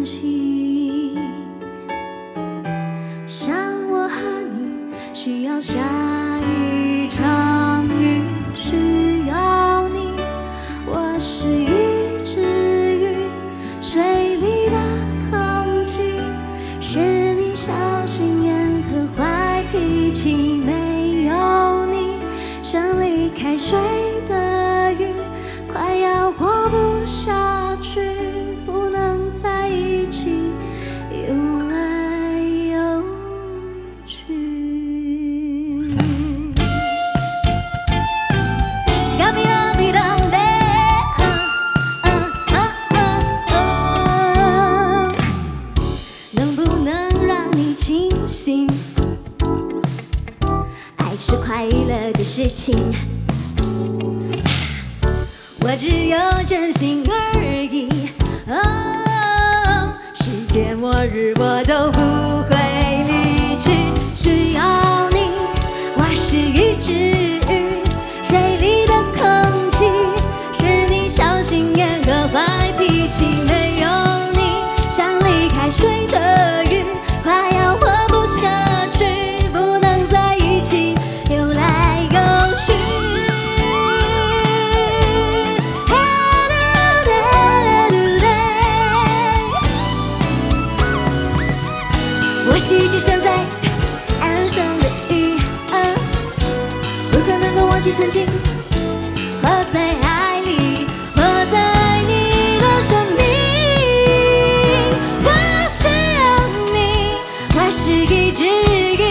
情。像我和你需要下一场雨，需要你。我是一只鱼，水里的空气，是你小心眼和坏脾气。没有你，像离开水的鱼，快要活不下去，不能在一起游来游去。能不能让你清醒？爱是快乐的事情，我只有真心而已。世界末日我都不会离去，需要你。我是一只鱼，水里的空气，是你小心眼和坏脾气。没有你，像离开水的鱼，快要活不下去，不能在一起游来游去。我是一只站在岸上的鱼，如何能够忘记曾经活在爱里，活在你的生命。我需要你，我是一只鱼，